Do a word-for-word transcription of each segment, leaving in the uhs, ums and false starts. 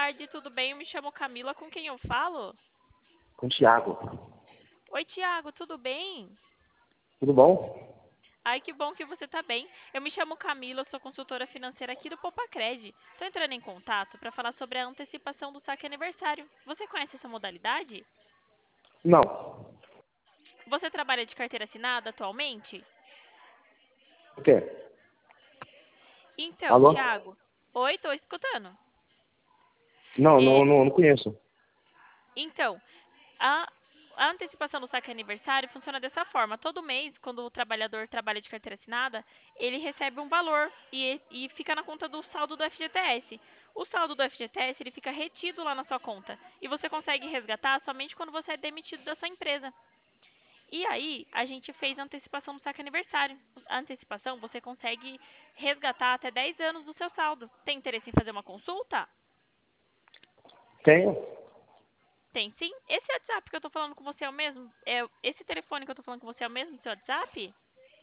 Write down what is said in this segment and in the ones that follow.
tarde, tudo bem? Eu me chamo Camila, com quem eu falo? Com o Thiago. Oi, Tiago, tudo bem? Tudo bom? Ai, que bom que você tá bem. Eu me chamo Camila, eu sou consultora financeira aqui do Popacred. Tô entrando em contato para falar sobre a antecipação do saque aniversário. Você conhece essa modalidade? Não. Você trabalha de carteira assinada atualmente? O quê? Então, Alô? Tiago. Oi, tô escutando. Não, É, não, não, não conheço. então, A, a antecipação do saque aniversário funciona dessa forma. Todo mês, quando o trabalhador trabalha de carteira assinada, ele recebe um valor e, e fica na conta do saldo do F G T S. O saldo do F G T S ele fica retido lá na sua conta e você consegue resgatar somente quando você é demitido da sua empresa. E aí, a gente fez a antecipação do saque aniversário. A antecipação você consegue resgatar até dez anos do seu saldo. Tem interesse em fazer uma consulta? Tenho? Tem sim. Esse WhatsApp que eu tô falando com você é o mesmo? É esse telefone que eu tô falando com você é o mesmo do seu WhatsApp?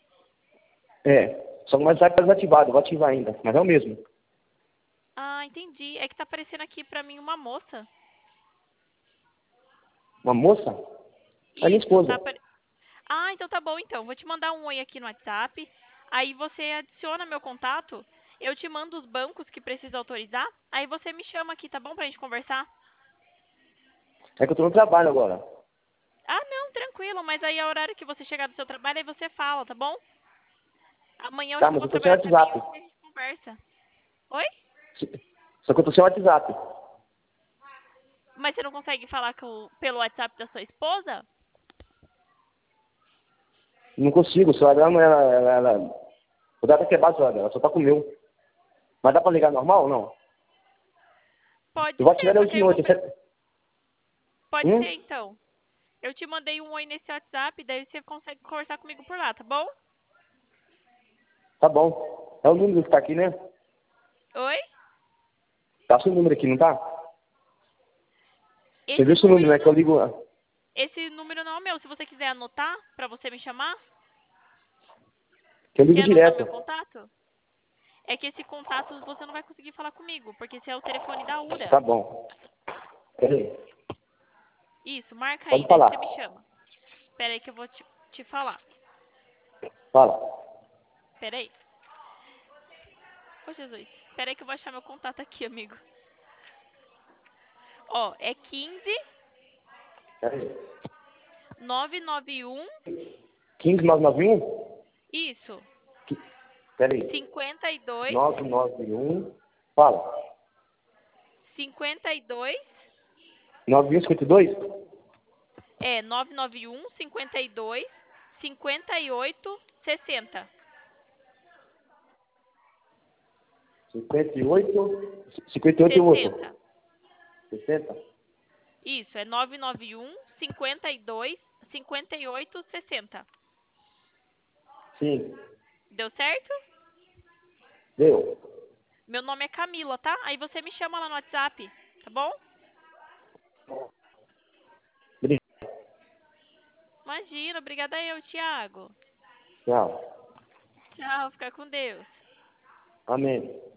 É. Só que o WhatsApp tá desativado, eu vou ativar ainda. Mas é o mesmo. Ah, entendi. É que tá aparecendo aqui pra mim uma moça. Uma moça? É minha Isso, esposa. tá apare... Ah, então tá bom então. Vou te mandar um oi aqui no WhatsApp. Aí você adiciona meu contato. Eu te mando os bancos que precisa autorizar. Aí você me chama aqui, tá bom? Pra gente conversar. É que eu tô no trabalho agora. Ah, não, tranquilo. Mas aí a horário que você chegar do seu trabalho, aí você fala, tá bom? Amanhã eu acho Tá, que eu mas vou eu tô sem trabalhar até meio WhatsApp. e a gente conversa. Oi? Só que eu tô sem WhatsApp. Mas você não consegue falar com, pelo WhatsApp da sua esposa? Não consigo, o celular dela não ela, ela, ela... O dela tá quebrado, o celular dela, só tá com o meu. Mas dá pra ligar normal ou não? Pode Eu vou ativar ser, ele só hoje que de aí eu vou noite. pre... Você- Pode ser Hum? então. Eu te mandei um oi nesse WhatsApp, daí você consegue conversar comigo por lá, tá bom? Tá bom. É o número que tá aqui, né? Oi? Tá seu número aqui, não tá? Você Esse viu seu número, número né? Que eu não, ligo... esse número não é o meu. Se você quiser anotar pra você me chamar, Que eu ligo quer anotar direto. meu contato? É que esse contato você não vai conseguir falar comigo, porque esse é o telefone da URA. Tá bom. Peraí. Isso, marca aí, Pode daí falar. você me chama. Espera aí que eu vou te, te falar. Fala. Espera aí. Ô, Jesus. Espera aí que eu vou achar meu contato aqui, amigo. Ó, é quinze Peraí. nove nove um. quinze nove nove um? Isso. Peraí. cinquenta e dois. nove nove um. Fala. cinquenta e dois. nove um cinquenta e dois? É, nove nove um, cinquenta e dois, cinquenta e oito, sessenta. cinquenta e oito. cinquenta e oito e o outro. sessenta. sessenta? Isso, é nove nove um, cinquenta e dois, cinquenta e oito, sessenta. Sim. Deu certo? Deu. Meu nome é Camila, tá? Aí você me chama lá no WhatsApp, tá bom? Obrigado. Imagina, obrigada eu, Thiago. Tchau. Tchau, fica com Deus. Amém.